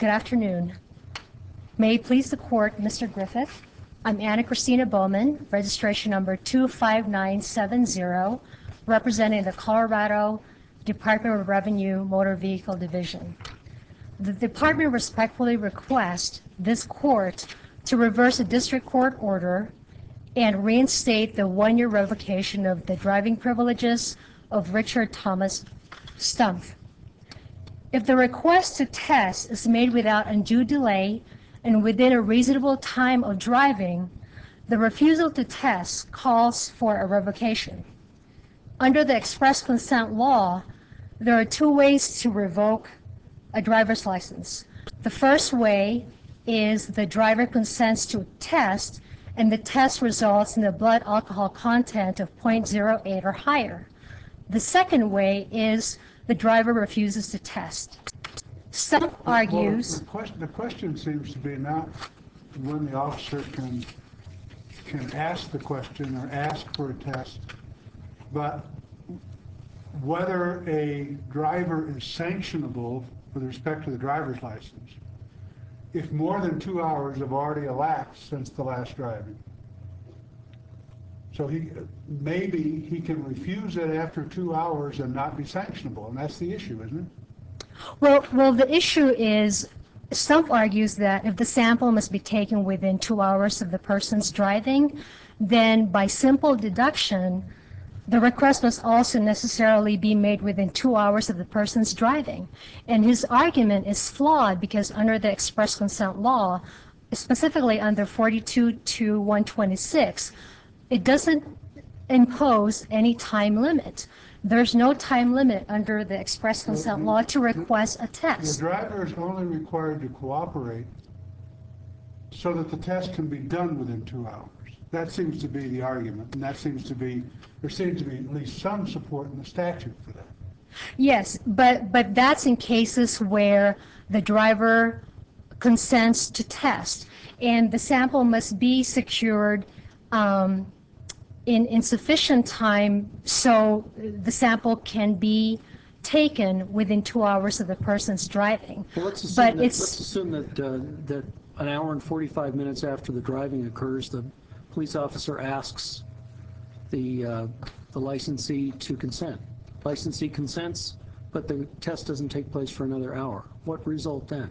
Good afternoon. May it please the court, Mr. Griffith. I'm Anna Christina Bowman, registration number 25970, representing the Colorado Department of Revenue Motor Vehicle Division. The department respectfully requests this court to reverse a district court order and reinstate the one-year revocation of the driving privileges of Richard Thomas Stumpf. If the request to test is made without undue delay and within a reasonable time of driving, the refusal to test calls for a revocation. Under the express consent law, there are two ways to revoke a driver's license. The first way is the driver consents to test and the test results in a blood alcohol content of 0.08 or higher. The second way is the driver refuses to test. Stumpf argues... Well, the question seems to be not when the officer can ask the question or ask for a test, but whether a driver is sanctionable with respect to the driver's license if more than 2 hours have already elapsed since the last driving. So maybe he can refuse it after 2 hours and not be sanctionable, and that's the issue, isn't it? Well, the issue is, Stumpf argues that if the sample must be taken within 2 hours of the person's driving, then by simple deduction, the request must also necessarily be made within 2 hours of the person's driving. And his argument is flawed because under the express consent law, specifically under 42-126, it doesn't impose any time limit. There's no time limit under the express consent law to request a test. The driver is only required to cooperate so that the test can be done within 2 hours. That seems to be the argument, and there seems to be at least some support in the statute for that. Yes, but that's in cases where the driver consents to test, and the sample must be secured in sufficient time so the sample can be taken within 2 hours of the person's driving. Well, let's assume that an hour and 45 minutes after the driving occurs, the police officer asks the licensee to consent. Licensee consents, but the test doesn't take place for another hour. What result then?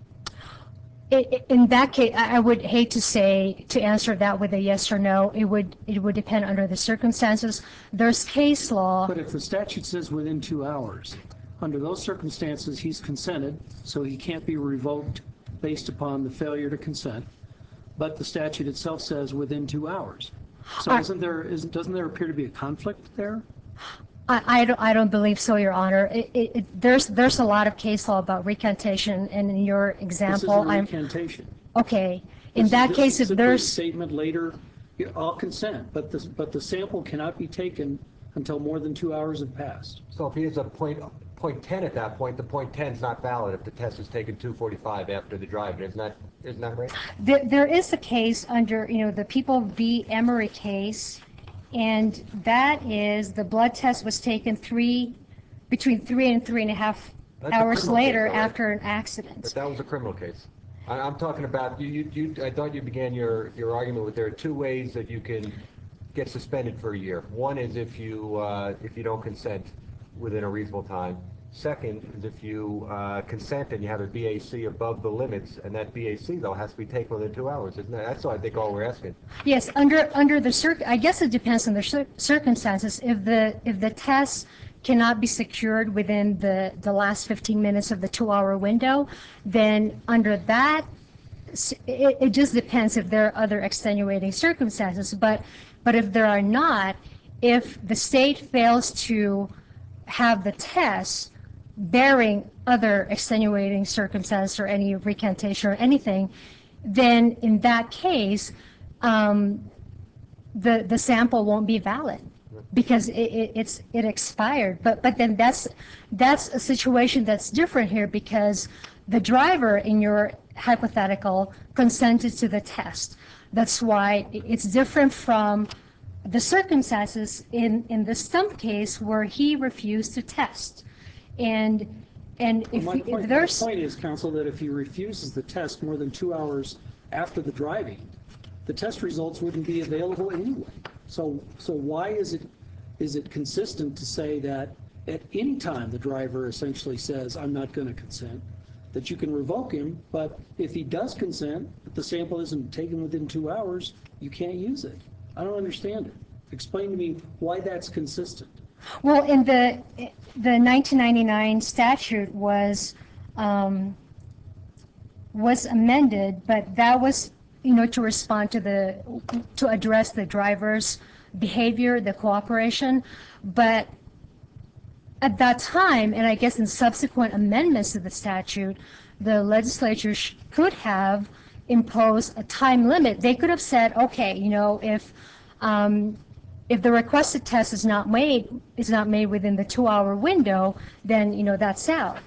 In that case, I would hate to answer that with a yes or no. It would depend under the circumstances. There's case law. But if the statute says within 2 hours, under those circumstances he's consented, so he can't be revoked based upon the failure to consent. But the statute itself says within 2 hours. So doesn't there appear to be a conflict there? I don't believe so, Your Honor. There's a lot of case law about recantation, and in your example, this isn't a recantation. Okay. In that case, if there's a statement later, I'll consent, but the sample cannot be taken until more than 2 hours have passed. So if he is a point 10 at that point, the point 10 is not valid if the test is taken 2:45 after the drive. Isn't that right? There is a case under the People v. Emory case, and that is the blood test was taken between 3 and 3.5 hours later after an accident. But that was a criminal case. I'm talking about I thought you began your argument with there are two ways that you can get suspended for a year. One is if you don't consent within a reasonable time. Second is if you consent and you have a BAC above the limits, and that BAC though has to be taken within 2 hours, isn't that? That's what I think all we're asking. Yes, under the I guess it depends on the circumstances. If the test cannot be secured within the last 15 minutes of the 2 hour window, then under that, it just depends if there are other extenuating circumstances. But if there are not, if the state fails to have the test bearing other extenuating circumstances or any recantation or anything, then in that case, the sample won't be valid because it expired. But then that's a situation that's different here because the driver in your hypothetical consented to the test. That's why it's different from the circumstances in the Stumpf case where he refused to test. And And Well, if there's, my point is, counsel, that if he refuses the test more than 2 hours after the driving, the test results wouldn't be available anyway. So why is it consistent to say that at any time the driver essentially says, I'm not going to consent, that you can revoke him, but if he does consent, if the sample isn't taken within 2 hours, you can't use it? I don't understand it. Explain to me why that's consistent. well, in the 1999 statute was amended, but that was, to respond to address the driver's behavior, the cooperation. But at that time, and I guess in subsequent amendments to the statute, the legislature could have imposed a time limit. They could have said, okay, if the requested test is not made within the 2-hour window, then that's out.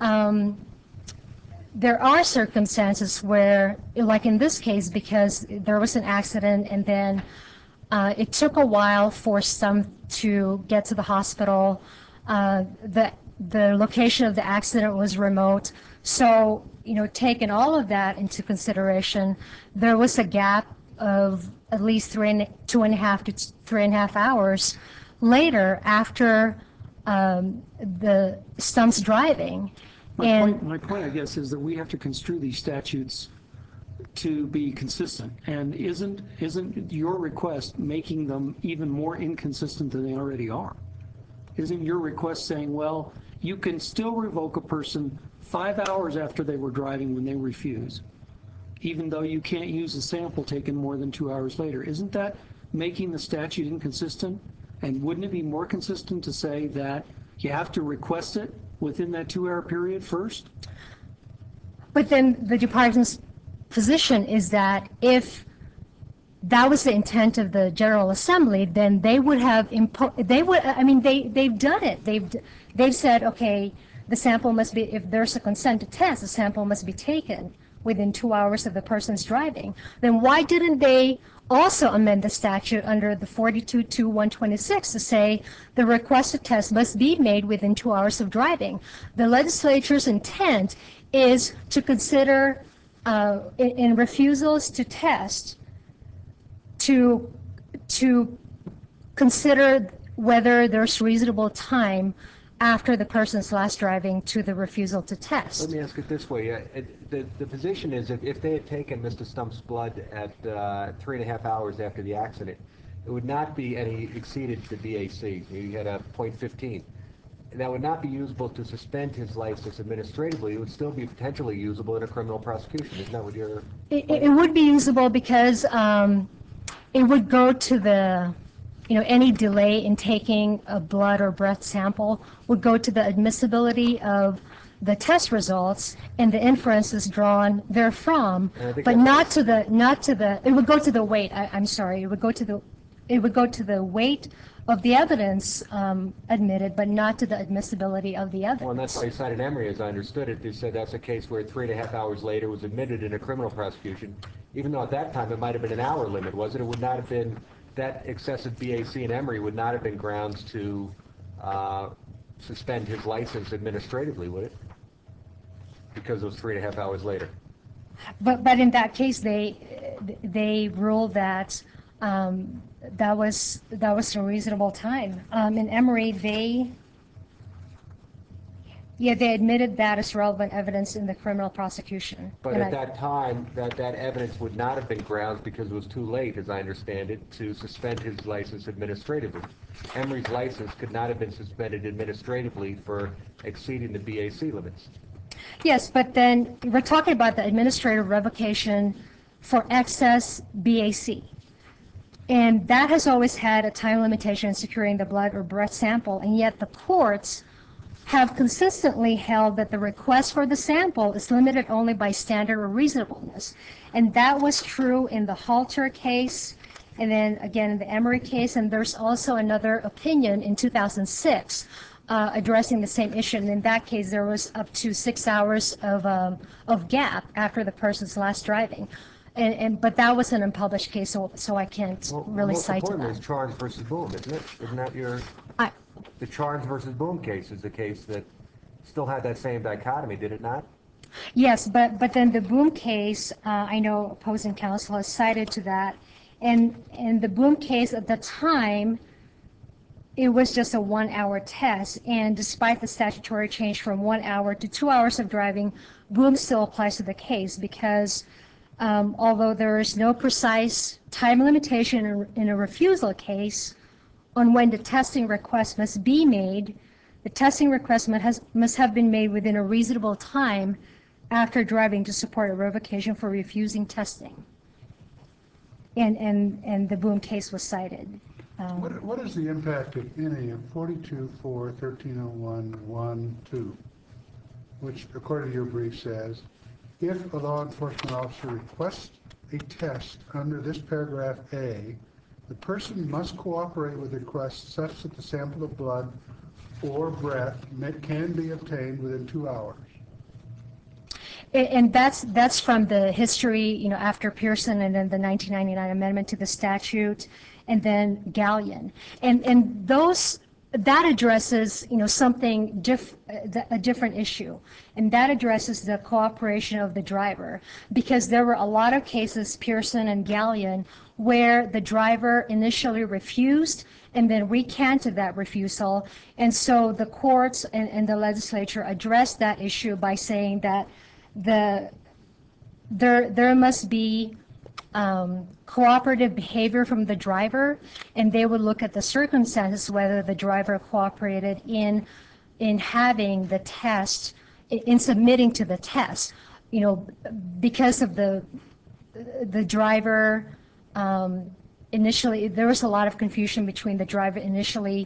There are circumstances where, like in this case, because there was an accident and then it took a while for some to get to the hospital. The location of the accident was remote. So, taking all of that into consideration, there was a gap of at least 2.5 to 3.5 hours later after the Stump's driving. My point, I guess, is that we have to construe these statutes to be consistent. And isn't your request making them even more inconsistent than they already are? Isn't your request saying, well, you can still revoke a person 5 hours after they were driving when they refuse, even though you can't use a sample taken more than 2 hours later? Isn't that making the statute inconsistent? And wouldn't it be more consistent to say that you have to request it within that 2-hour period first? But then the department's position is that if that was the intent of the General Assembly, then they would have they've done it. They've said, okay, the sample must be, if there's a consent to test, the sample must be taken within 2 hours of the person's driving. Then why didn't they also amend the statute under the 42-126 to say the requested test must be made within 2 hours of driving? The legislature's intent is to consider in refusals to test, to consider whether there's reasonable time after the person's last driving to the refusal to test. Let me ask it this way. The position is that if they had taken Mr. Stump's blood at 3.5 hours after the accident, it would not be any exceeded the BAC. He had a .15. And that would not be usable to suspend his license administratively. It would still be potentially usable in a criminal prosecution. Isn't that what you're... It would be usable because it would go to the, any delay in taking a blood or breath sample would go to the admissibility of the test results and the inferences drawn therefrom, but not to the, it would go to the weight. I'm sorry, it would go to the weight of the evidence admitted, but not to the admissibility of the evidence. Well, and that's why you cited Emory, as I understood it. They said that's a case where 3.5 hours later was admitted in a criminal prosecution, even though at that time it might have been an hour limit, was it? It would not have been, that excessive BAC in Emory would not have been grounds to suspend his license administratively, would it? Because it was 3.5 hours later. But in that case, they ruled that that was a reasonable time. In Emory, they admitted that as relevant evidence in the criminal prosecution. But at that time, that evidence would not have been grounds because it was too late, as I understand it, to suspend his license administratively. Emory's license could not have been suspended administratively for exceeding the BAC limits. Yes, but then we're talking about the administrative revocation for excess BAC. And that has always had a time limitation in securing the blood or breath sample, and yet the courts have consistently held that the request for the sample is limited only by standard or reasonableness. And that was true in the Halter case, and then again in the Emory case, and there's also another opinion in 2006 addressing the same issue. And in that case, there was up to 6 hours of gap after the person's last driving. But that was an unpublished case, so I can't really cite to that. Most importantly is Charnes versus Boom, isn't it? Isn't that your... The Charnes versus Boom case is the case that still had that same dichotomy, did it not? Yes, but then the Boom case, I know opposing counsel has cited to that, and the Boom case at the time, it was just a 1-hour test, and despite the statutory change from 1 hour to 2 hours of driving, Boom still applies to the case because although there is no precise time limitation in a refusal case on when the testing request must be made, the testing request must have been made within a reasonable time after driving to support a revocation for refusing testing. And the Boom case was cited. What is the impact, if any, of 42-4-1301-1-2, which, according to your brief, says, if a law enforcement officer requests a test under this paragraph A, the person must cooperate with the request such that the sample of blood or breath can be obtained within 2 hours. And that's from the history, after Pearson and then the 1999 amendment to the statute, and then Gallion, and that addresses, something a different issue, and that addresses the cooperation of the driver, because there were a lot of cases, Pearson and Gallion, where the driver initially refused and then recanted that refusal, and so the courts and the legislature addressed that issue by saying that there must be cooperative behavior from the driver, and they would look at the circumstances whether the driver cooperated in having the test, in submitting to the test, because of the driver initially, there was a lot of confusion between the driver initially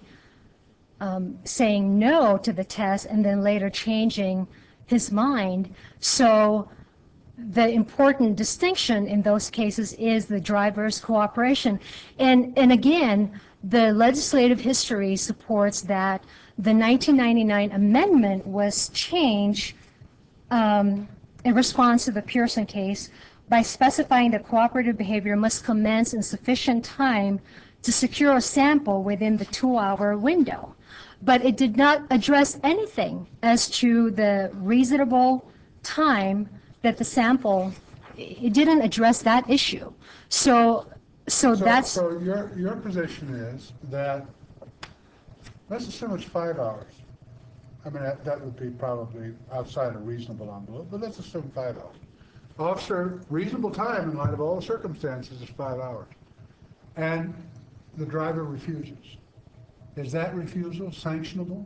saying no to the test and then later changing his mind. So the important distinction in those cases is the driver's cooperation. And again, the legislative history supports that the 1999 amendment was changed in response to the Pearson case by specifying that cooperative behavior must commence in sufficient time to secure a sample within the 2-hour window. But it did not address anything as to the reasonable time that the sample, it didn't address that issue. So that's... So your position is that, let's assume it's 5 hours. I mean, that would be probably outside a reasonable envelope, but let's assume 5 hours. Officer, reasonable time in light of all the circumstances is 5 hours. And the driver refuses. Is that refusal sanctionable?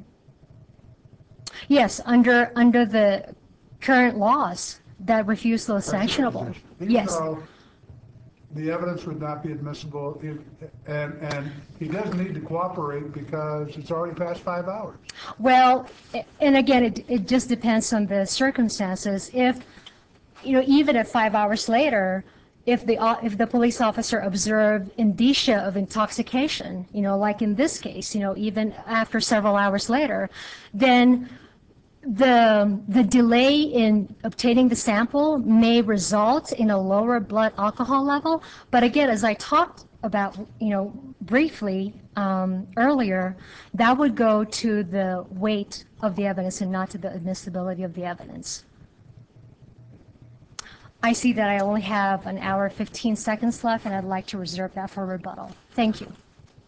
Yes, under the current laws, that refusal is sanctionable. Yes. Even though the evidence would not be admissible, and he doesn't need to cooperate because it's already past 5 hours. Well, and again, it just depends on the circumstances. If, even at 5 hours later, if the police officer observed indicia of intoxication, like in this case, even after several hours later, then the delay in obtaining the sample may result in a lower blood alcohol level. But again, as I talked about, briefly earlier, that would go to the weight of the evidence and not to the admissibility of the evidence. I see that I only have 1 hour 15 seconds left, and I'd like to reserve that for rebuttal. Thank you.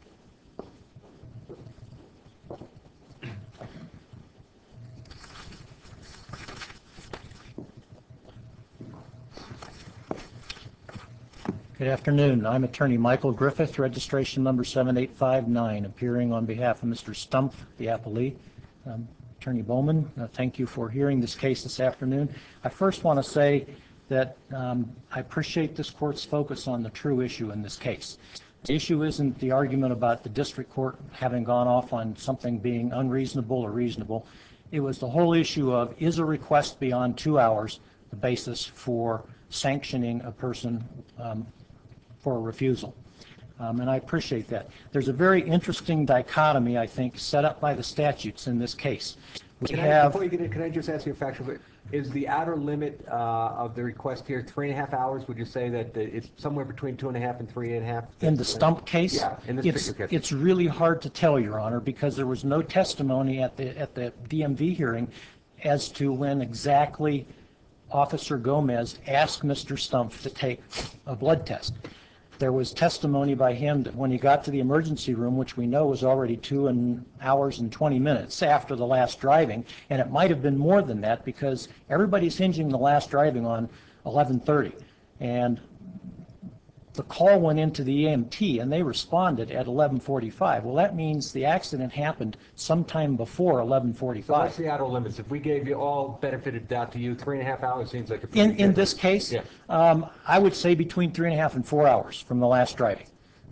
Good afternoon. I'm Attorney Michael Griffith, registration number 7859, appearing on behalf of Mr. Stumpf, the appellee. Attorney Bowman, thank you for hearing this case this afternoon. I first want to say that I appreciate this court's focus on the true issue in this case. The issue isn't the argument about the district court having gone off on something being unreasonable or reasonable. It was the whole issue of, is a request beyond 2 hours the basis for sanctioning a person for a refusal? And I appreciate that. There's a very interesting dichotomy, I think, set up by the statutes in this case. Before you get in, can I just ask you a factual question? Is the outer limit of the request here 3.5 hours? Would you say that it's somewhere between 2.5 and 3.5? In the Stump case? Yeah, in this particular case. It's really hard to tell, Your Honor, because there was no testimony at the DMV hearing as to when exactly Officer Gomez asked Mr. Stump to take a blood test. There was testimony by him that when he got to the emergency room, which we know was already 2 hours and 20 minutes after the last driving, and it might have been more than that because everybody's hinging the last driving on 11:30. And the call went into the EMT and they responded at 11:45. Well, that means the accident happened sometime before 11:45. So what's the outer limits? If we gave you all benefited doubt to you, 3.5 hours seems like a pretty In good- this case, Yeah. I would say between 3.5 and 4 hours from the last driving,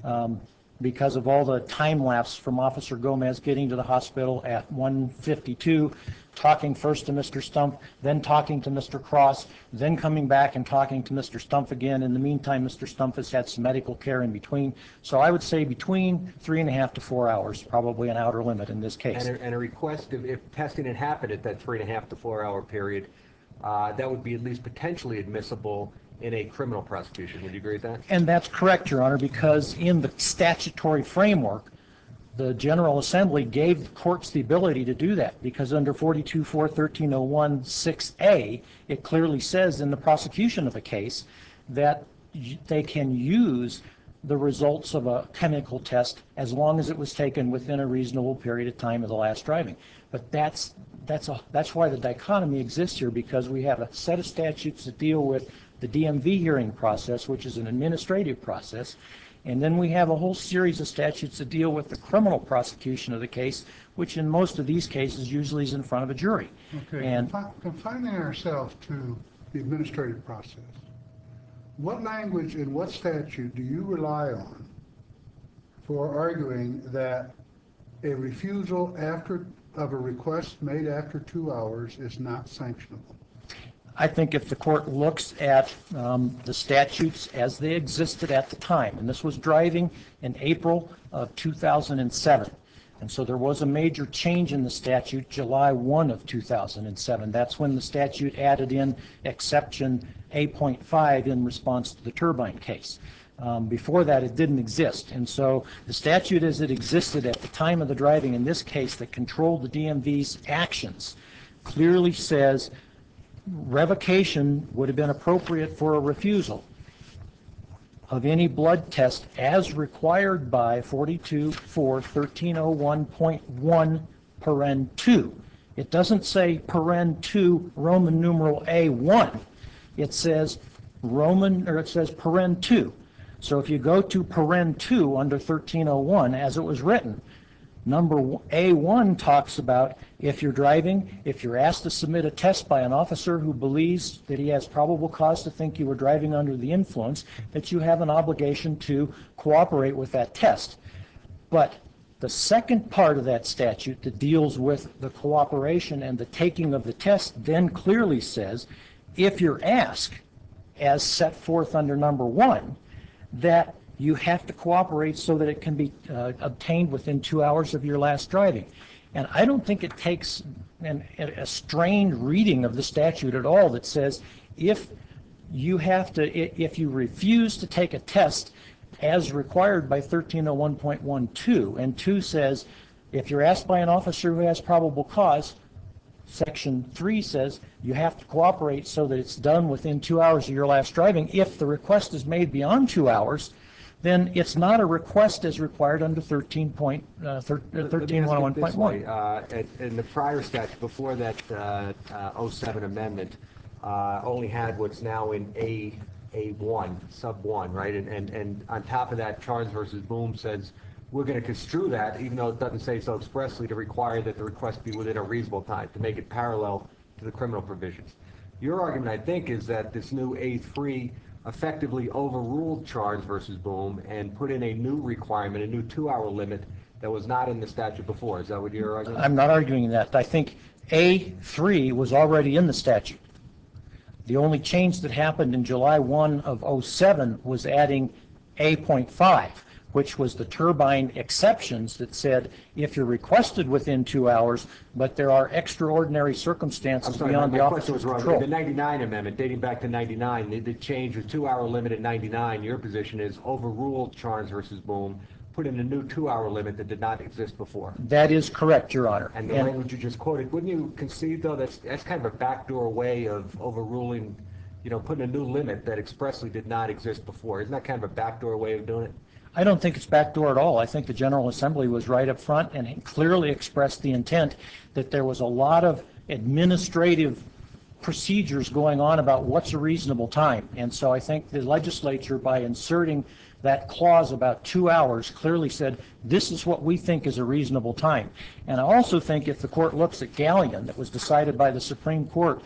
because of all the time lapse from Officer Gomez getting to the hospital at 1:52, talking first to Mr. Stump, then talking to Mr. Cross, then coming back and talking to Mr. Stump again. In the meantime, Mr. Stump has had some medical care in between. So I would say between 3.5 to 4 hours, probably an outer limit in this case. And a request, if testing had happened at that 3.5 to 4 hour period, that would be at least potentially admissible in a criminal prosecution. Would you agree with that? And that's correct, Your Honor, because in the statutory framework, the General Assembly gave the courts the ability to do that, because under 42-4-1301 6A, it clearly says in the prosecution of a case that they can use the results of a chemical test as long as it was taken within a reasonable period of time of the last driving. But that's why the dichotomy exists here, because we have a set of statutes that deal with the DMV hearing process, which is an administrative process, and then we have a whole series of statutes that deal with the criminal prosecution of the case, which in most of these cases usually is in front of a jury. Okay, And confining ourselves to the administrative process, what language and what statute do you rely on for arguing that a refusal of a request made after 2 hours is not sanctionable? I think if the court looks at the statutes as they existed at the time, and this was driving in April of 2007, and so there was a major change in the statute July 1 of 2007. That's when the statute added in exception A.5 in response to the turbine case. Before that, it didn't exist. And so the statute as it existed at the time of the driving in this case that controlled the DMV's actions clearly says revocation would have been appropriate for a refusal of any blood test as required by 42-4-1301.1 paren 2. It doesn't say paren 2 Roman numeral A1. It says paren 2. So if you go to paren 2 under 1301 as it was written, number A1 talks about if you're driving, if you're asked to submit a test by an officer who believes that he has probable cause to think you were driving under the influence, that you have an obligation to cooperate with that test. But the second part of that statute that deals with the cooperation and the taking of the test then clearly says if you're asked, as set forth under number 1, that you have to cooperate so that it can be obtained within 2 hours of your last driving. And I don't think it takes a strained reading of the statute at all that says if you refuse to take a test as required by 1301.12, and 2 says if you're asked by an officer who has probable cause, Section 3 says you have to cooperate so that it's done within 2 hours of your last driving. If the request is made beyond 2 hours, then it's not a request as required under 13.101.1. In the prior statute, before that 07 amendment, only had what's now in A1, sub 1, right? And on top of that, Charles versus Boom says we're going to construe that, even though it doesn't say so expressly, to require that the request be within a reasonable time, to make it parallel to the criminal provisions. Your argument, I think, is that this new A3 effectively overruled Charles versus Boom and put in a new requirement, a new 2-hour limit that was not in the statute before. Is that what you're arguing? I'm not arguing that. I think A3 was already in the statute. The only change that happened in July 1 of 07 was adding A.5, which was the turbine exceptions that said if you're requested within 2 hours, but there are extraordinary circumstances I'm sorry, beyond my the question officer's was wrong. control. The 99 amendment, dating back to 99, the change was 2-hour limit at 99. Your position is overruled Charnes versus Boom, put in a new 2-hour limit that did not exist before. That is correct, Your Honor. And the language you just quoted, wouldn't you concede, though, that's kind of a backdoor way of overruling, putting a new limit that expressly did not exist before? Isn't that kind of a backdoor way of doing it? I don't think it's backdoor at all. I think the General Assembly was right up front and clearly expressed the intent that there was a lot of administrative procedures going on about what's a reasonable time. And so I think the legislature, by inserting that clause about 2 hours, clearly said this is what we think is a reasonable time. And I also think if the court looks at Galleon, that was decided by the Supreme Court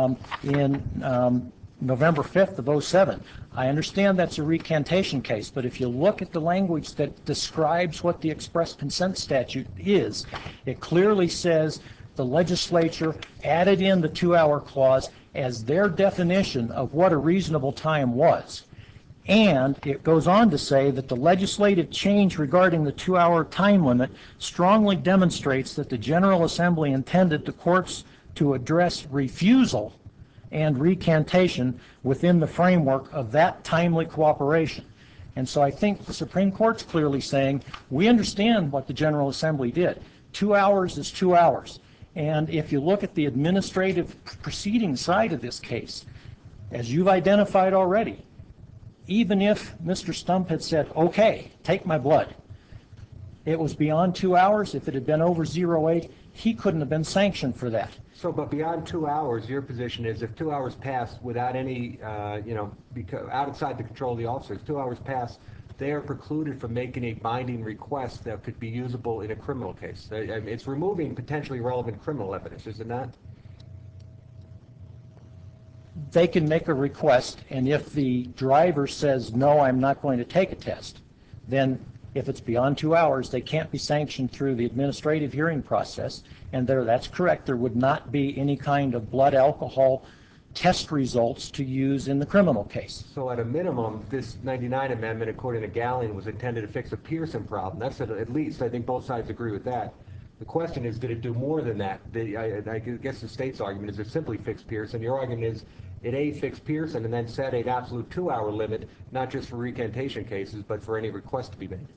in November 5th of 07, I understand that's a recantation case, but if you look at the language that describes what the express consent statute is, it clearly says the legislature added in the 2-hour clause as their definition of what a reasonable time was. And it goes on to say that the legislative change regarding the 2-hour time limit strongly demonstrates that the General Assembly intended the courts to address refusal and recantation within the framework of that timely cooperation. And so I think the Supreme Court's clearly saying, we understand what the General Assembly did. 2 hours is 2 hours. And if you look at the administrative proceeding side of this case, as you've identified already, even if Mr. Stump had said, okay, take my blood, it was beyond 2 hours. If it had been over 08, he couldn't have been sanctioned for that. So, but beyond 2 hours, your position is if 2 hours pass without any, outside the control of the officers, 2 hours pass, they are precluded from making a binding request that could be usable in a criminal case. It's removing potentially relevant criminal evidence, is it not? They can make a request, and if the driver says, no, I'm not going to take a test, then if it's beyond 2 hours, they can't be sanctioned through the administrative hearing process. And that's correct. There would not be any kind of blood alcohol test results to use in the criminal case. So at a minimum, this 99 amendment, according to Galleon, was intended to fix a Pearson problem. That's at least, I think both sides agree with that. The question is, did it do more than that? I guess the state's argument is it simply fixed Pearson. Your argument is it fixed Pearson and then set an absolute 2-hour limit, not just for recantation cases, but for any request to be made.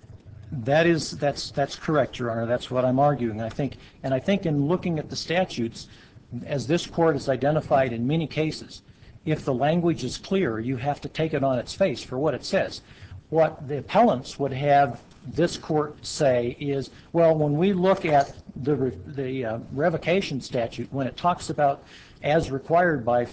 That's correct, Your Honor. That's what I'm arguing. I think in looking at the statutes, as this court has identified in many cases, if the language is clear, you have to take it on its face for what it says. What the appellants would have this court say is, well, when we look at the revocation statute, when it talks about as required by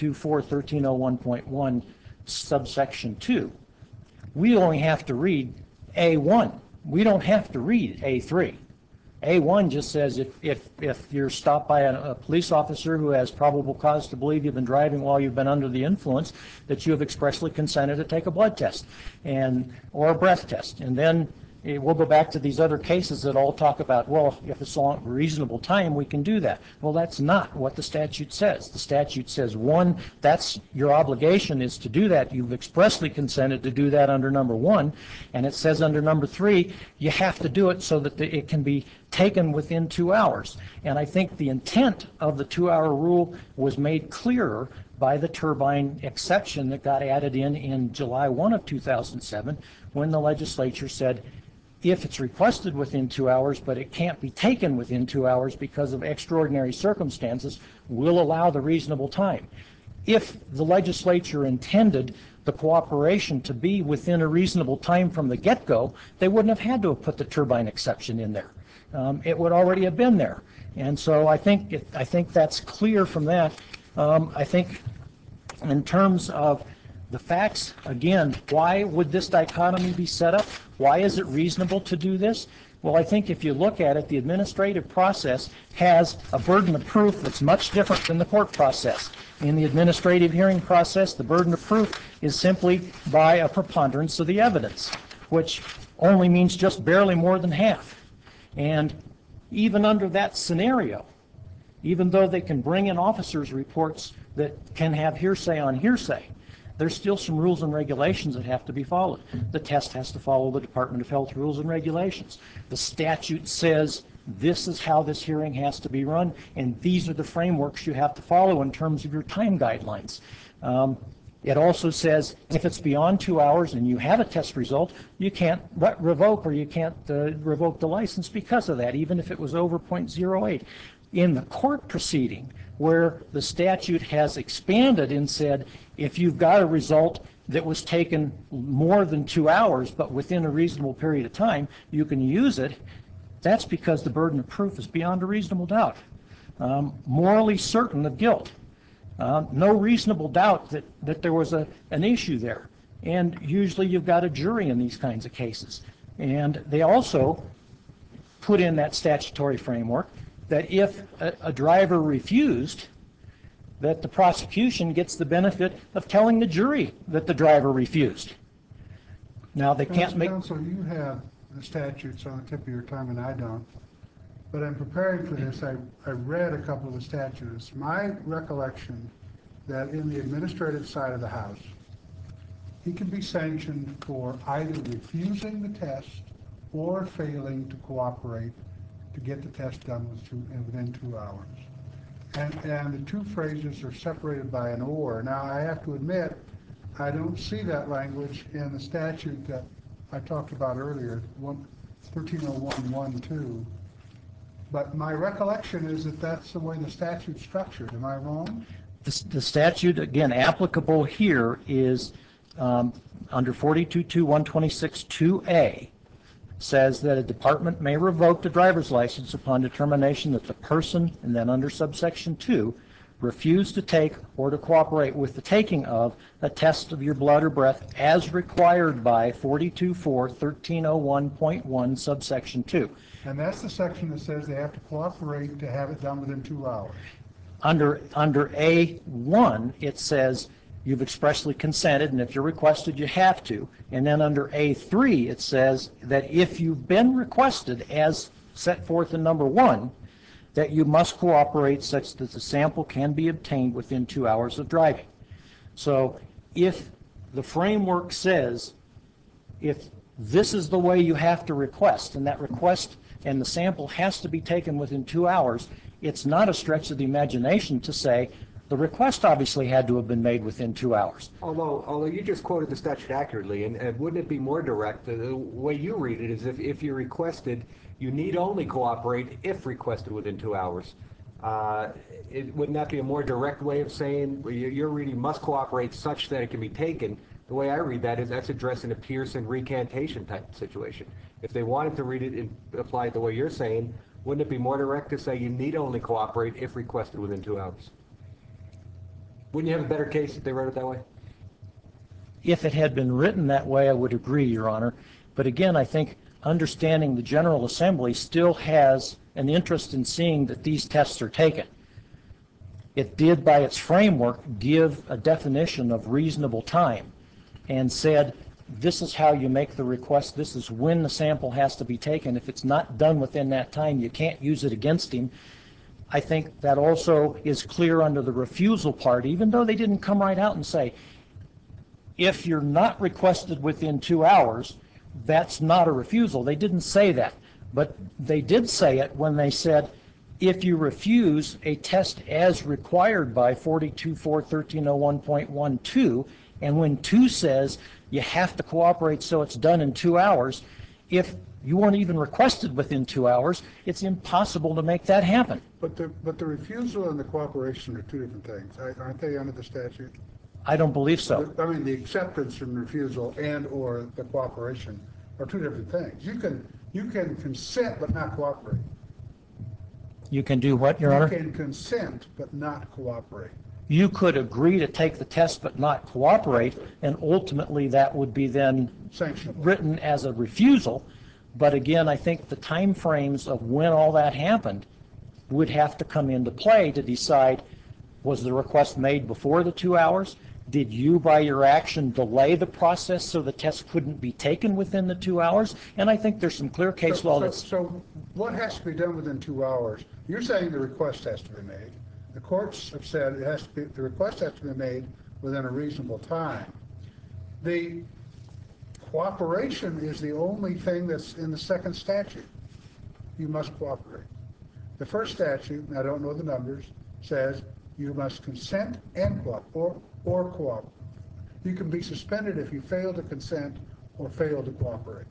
42.4.1301.1 subsection 2, we only have to read A1. We don't have to read A3. A1 just says if you're stopped by a police officer who has probable cause to believe you've been driving while you've been under the influence, that you have expressly consented to take a blood test or a breath test. And then we'll go back to these other cases that all talk about, well, if it's a reasonable time, we can do that. Well, that's not what the statute says. The statute says, one, that's your obligation is to do that. You've expressly consented to do that under number 1. And it says under number 3, you have to do it so that it can be taken within 2 hours. And I think the intent of the 2-hour rule was made clearer by the turbine exception that got added in July 1 of 2007, when the legislature said, if it's requested within 2 hours, but it can't be taken within 2 hours because of extraordinary circumstances, we'll allow the reasonable time. If the legislature intended the cooperation to be within a reasonable time from the get-go, they wouldn't have had to have put the turbine exception in there. It would already have been there. And so I think that's clear from that. I think in terms of the facts, again, why would this dichotomy be set up? Why is it reasonable to do this? Well, I think if you look at it, the administrative process has a burden of proof that's much different than the court process. In the administrative hearing process, the burden of proof is simply by a preponderance of the evidence, which only means just barely more than half. And even under that scenario, even though they can bring in officers' reports that can have hearsay on hearsay, there's still some rules and regulations that have to be followed. The test has to follow the Department of Health rules and regulations. The statute says this is how this hearing has to be run, and these are the frameworks you have to follow in terms of your time guidelines. It also says if it's beyond 2 hours and you have a test result, you can't revoke, or you can't revoke the license because of that, even if it was over .08. In the court proceeding, where the statute has expanded and said if you've got a result that was taken more than 2 hours but within a reasonable period of time, you can use it, that's because the burden of proof is beyond a reasonable doubt. Morally certain of guilt. No reasonable doubt that there was an issue there. And usually you've got a jury in these kinds of cases. And they also put in that statutory framework that if a driver refused, that the prosecution gets the benefit of telling the jury that the driver refused. Now, they can't make... Counsel, you have the statutes on the tip of your tongue and I don't. But in preparing for this, I read a couple of the statutes. My recollection that in the administrative side of the House, he can be sanctioned for either refusing the test or failing to cooperate to get the test done within 2 hours. And the two phrases are separated by an or. Now, I have to admit, I don't see that language in the statute that I talked about earlier, 1301.1.2. But my recollection is that that's the way the statute's structured. Am I wrong? The statute, again, applicable here is under 42.2.126.2a, says that a department may revoke the driver's license upon determination that the person, and then under subsection 2, refused to take or to cooperate with the taking of a test of your blood or breath as required by 42.4.1301.1 subsection 2. And that's the section that says they have to cooperate to have it done within 2 hours. Under A1, it says you've expressly consented, and if you're requested, you have to. And then under A3, it says that if you've been requested, as set forth in number 1, that you must cooperate such that the sample can be obtained within 2 hours of driving. So if the framework says if this is the way you have to request, and that request and the sample has to be taken within 2 hours, it's not a stretch of the imagination to say the request obviously had to have been made within 2 hours. Although you just quoted the statute accurately, and wouldn't it be more direct? The way you read it is if you're requested, you need only cooperate if requested within 2 hours. Wouldn't that be a more direct way of saying you're reading must cooperate such that it can be taken? The way I read that is that's addressing a Pearson recantation type situation. If they wanted to read it and apply it the way you're saying, wouldn't it be more direct to say you need only cooperate if requested within 2 hours? Wouldn't you have a better case if they wrote it that way? If it had been written that way, I would agree, Your Honor. But again, I think understanding the General Assembly still has an interest in seeing that these tests are taken. It did, by its framework, give a definition of reasonable time and said, this is how you make the request, this is when the sample has to be taken. If it's not done within that time, you can't use it against him. I think that also is clear under the refusal part, even though they didn't come right out and say, if you're not requested within 2 hours, that's not a refusal. They didn't say that. But they did say it when they said, if you refuse a test as required by 42.4.1301.12, and when 2 says you have to cooperate so it's done in 2 hours, if you weren't even requested within 2 hours, it's impossible to make that happen. But the refusal and the cooperation are two different things, aren't they, under the statute? I don't believe so. I mean, the acceptance and refusal and or the cooperation are two different things. You can consent but not cooperate. You can do what, Your Honor? You can consent but not cooperate. You could agree to take the test but not cooperate, and ultimately that would be then Sanctionable. written as a refusal. But again, I think the time frames of when all that happened would have to come into play to decide, was the request made before the 2 hours? Did you, by your action, delay the process so the test couldn't be taken within the 2 hours? And I think there's some clear case law that's... So what has to be done within 2 hours? You're saying the request has to be made. The courts have said it has to be, the request has to be made within a reasonable time. The cooperation is the only thing that's in the second statute. You must cooperate. The first statute, and I don't know the numbers, says you must consent and cooperate, or cooperate. You can be suspended if you fail to consent or fail to cooperate.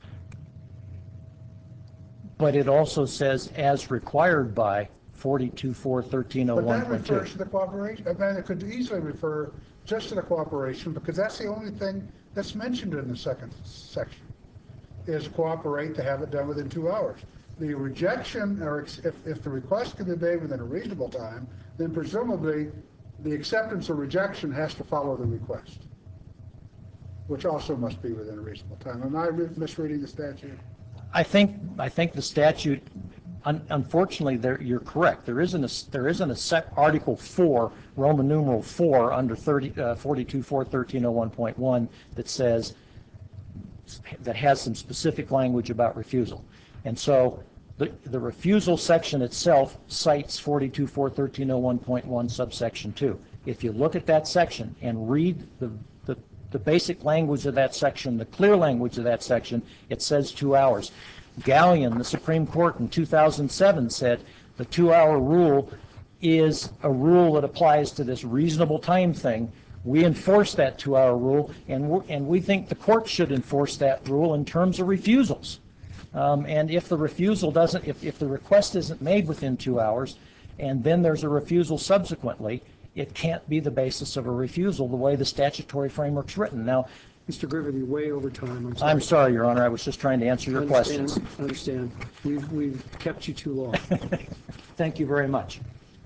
But it also says as required by But that 42.4.1301.2. refers to the cooperation. I mean, it could easily refer just to the cooperation, because that's the only thing that's mentioned in the second section, is cooperate to have it done within 2 hours. The rejection, or if the request can be made within a reasonable time, then presumably the acceptance or rejection has to follow the request, which also must be within a reasonable time. Am I misreading the statute? I think the statute, unfortunately, you're correct. There isn't a Article 4, Roman numeral 4, under 42.4.1301.1 that says, that has some specific language about refusal. And so the refusal section itself cites 42.4.1301.1 subsection 2. If you look at that section and read the basic language of that section, the clear language of that section, it says 2 hours. Gallion, the Supreme Court in 2007 said the 2-hour rule is a rule that applies to this reasonable time thing. We enforce that 2-hour rule, and we think the court should enforce that rule in terms of refusals. And if the refusal doesn't, if the request isn't made within 2 hours, and then there's a refusal subsequently, it can't be the basis of a refusal the way the statutory framework's written. Now, Mr. Griffith, you're way over time. I'm sorry, Your Honor. I was just trying to answer your questions. I understand. We've kept you too long. Thank you very much.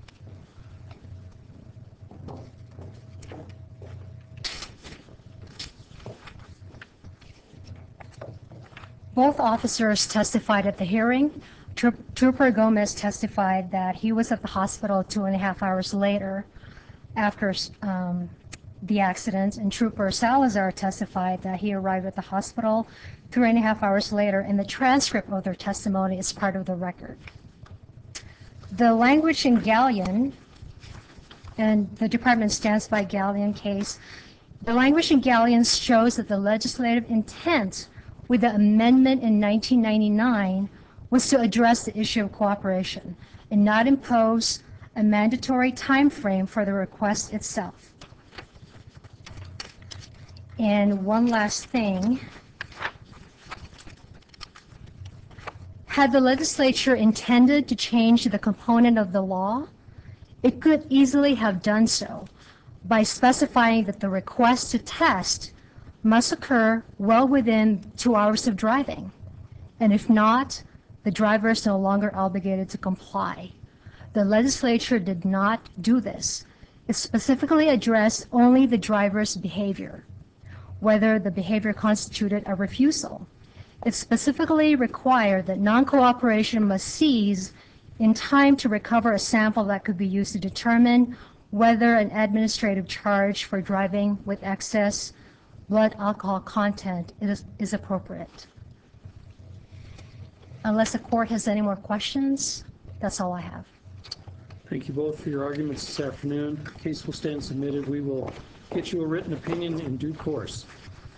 Both officers testified at the hearing. Trooper Gomez testified that he was at the hospital 2.5 hours later after the accident, and Trooper Salazar testified that he arrived at the hospital 3.5 hours later, and the transcript of their testimony is part of the record. The language in Gallion, and the department stands by Gallion case, the language in Gallion shows that the legislative intent with the amendment in 1999 was to address the issue of cooperation and not impose a mandatory time frame for the request itself. And one last thing. Had the legislature intended to change the component of the law, it could easily have done so by specifying that the request to test must occur well within 2 hours of driving. And if not, the driver is no longer obligated to comply. The legislature did not do this. It specifically addressed only the driver's behavior, whether the behavior constituted a refusal. It specifically required that non-cooperation must cease in time to recover a sample that could be used to determine whether an administrative charge for driving with excess blood alcohol content is appropriate. Unless the court has any more questions, that's all I have. Thank you both for your arguments this afternoon. The case will stand submitted. We will get you a written opinion in due course.